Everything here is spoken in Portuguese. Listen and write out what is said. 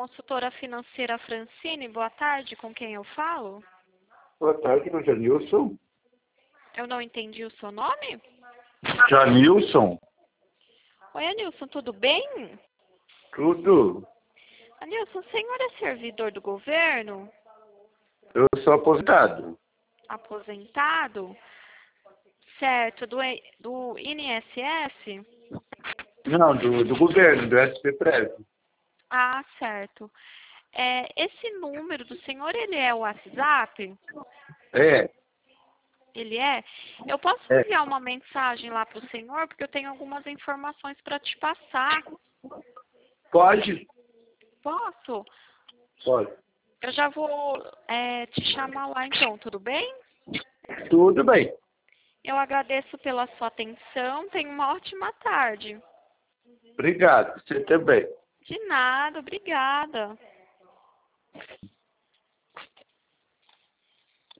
consultora financeira Francine. Boa tarde, com quem eu falo? Boa tarde, meu Janilson. Eu não entendi o seu nome? Janilson? Oi, Anilson, tudo bem? Tudo. Anilson, o senhor é servidor do governo? Eu sou aposentado. Aposentado? Certo, do INSS? Não, do governo, do SPPrev. Ah, certo. Esse número do senhor, ele é o WhatsApp? É, Ele é? Eu posso é. enviar uma mensagem lá para o senhor, porque eu tenho algumas informações para te passar. Pode? Posso? Pode. Eu já vou te chamar lá então, tudo bem? Tudo bem. Eu agradeço pela sua atenção. Tenha uma ótima tarde. Obrigado. Você também. De nada, obrigada.